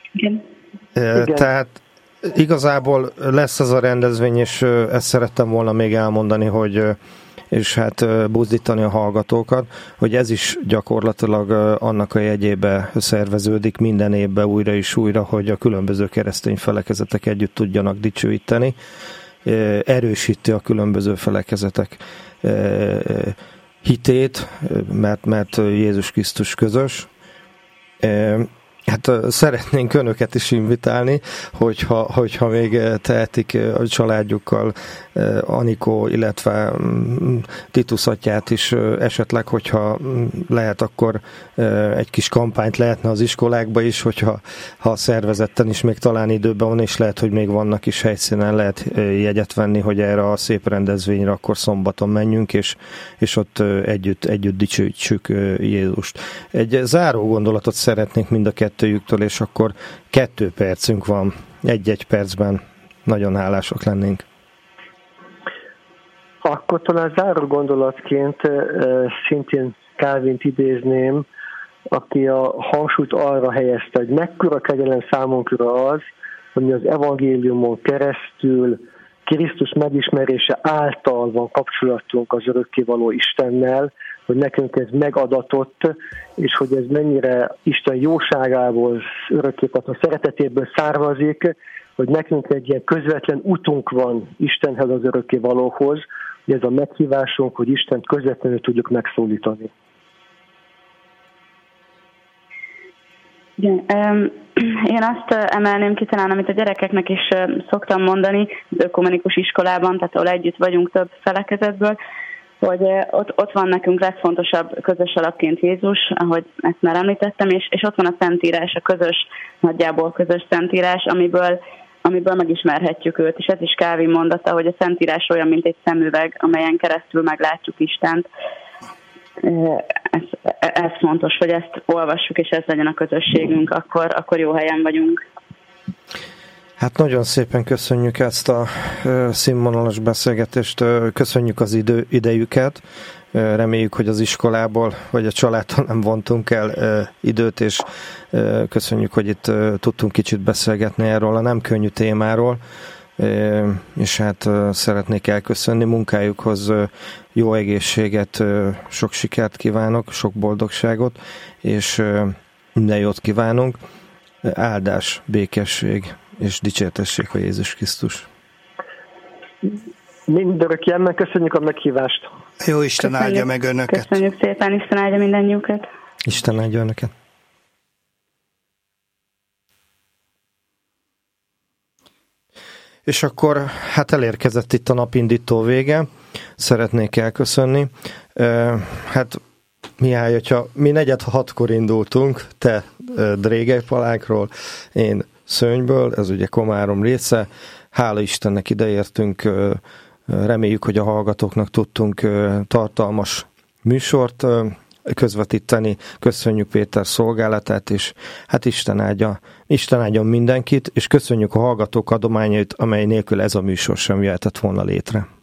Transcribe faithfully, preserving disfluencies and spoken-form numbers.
Igen. E, tehát igazából lesz ez a rendezvény, és ezt szerettem volna még elmondani, hogy és hát buzdítani a hallgatókat, hogy ez is gyakorlatilag annak a jegyébe szerveződik minden évben újra és újra, hogy a különböző keresztény felekezetek együtt tudjanak dicsőíteni. Erősíti a különböző felekezetek hitét, mert, mert Jézus Krisztus közös. Hát szeretnénk önöket is invitálni, hogyha, hogyha még tehetik a családjukkal, Anikó, illetve Titus atyát is esetleg, hogyha lehet, akkor egy kis kampányt lehetne az iskolákba is, hogyha ha szervezetten is még talán időben van, és lehet, hogy még vannak is helyszínen, lehet jegyet venni, hogy erre a szép rendezvényre akkor szombaton menjünk, és, és ott együtt, együtt dicsőítsük Jézust. Egy záró gondolatot szeretnénk mind a kettőjüktől, és akkor kettő percünk van, egy-egy percben. Nagyon hálásak lennénk. Akkor talán záró gondolatként szintén Calvint idézném, aki a hangsúlyt arra helyezte, hogy mekkora kegyelem számunkra az, hogy mi az evangéliumon keresztül Krisztus megismerése által van kapcsolatunk az örökkévaló Istennel, hogy nekünk ez megadatott, és hogy ez mennyire Isten jóságából, örökkévaló szeretetéből származik, hogy nekünk egy ilyen közvetlen utunk van Istenhez, az örökkévalóhoz, hogy ez a meghívásunk, hogy Istent közvetlenül tudjuk megszólítani. Igen, én azt emelném ki talán, amit a gyerekeknek is szoktam mondani, az ökumenikus iskolában, tehát ahol együtt vagyunk több felekezetből, hogy ott, ott van nekünk legfontosabb közös alapként Jézus, ahogy ezt már említettem, és, és ott van a Szentírás, a közös, nagyjából közös Szentírás, amiből, amiből megismerhetjük őt, és ez is Calvin mondata, hogy a Szentírás olyan, mint egy szemüveg, amelyen keresztül meglátjuk Istent. Ez, ez fontos, hogy ezt olvassuk, és ez legyen a közösségünk, akkor, akkor jó helyen vagyunk. Hát nagyon szépen köszönjük ezt a színvonalas beszélgetést, köszönjük az idő, idejüket, reméljük, hogy az iskolából vagy a családtól nem vontunk el időt, és köszönjük, hogy itt tudtunk kicsit beszélgetni erről a nem könnyű témáról, és hát szeretnék elköszönni munkájukhoz, jó egészséget, sok sikert kívánok, sok boldogságot, és minden jót kívánunk, áldás, békesség és dicsértessék a Jézus Krisztus. Mindörökképpen köszönjük a meghívást. Jó Isten köszönjük, áldja meg önöket. Köszönjük szépen, Isten áldja mindennyiukat. Isten áldja önöket. És akkor hát elérkezett itt a napindító vége. Szeretnék elköszönni. Hát Mihály, hogyha mi negyed hatkor indultunk, te Drégelypalánkról, én Szönyből, ez ugye Komárom része. Hála Istennek ideértünk, reméljük, hogy a hallgatóknak tudtunk tartalmas műsort közvetíteni. Köszönjük Péter szolgálatát, és hát Isten áldja, Isten áldjon mindenkit, és köszönjük a hallgatók adományait, amely nélkül ez a műsor sem jöhetett volna létre.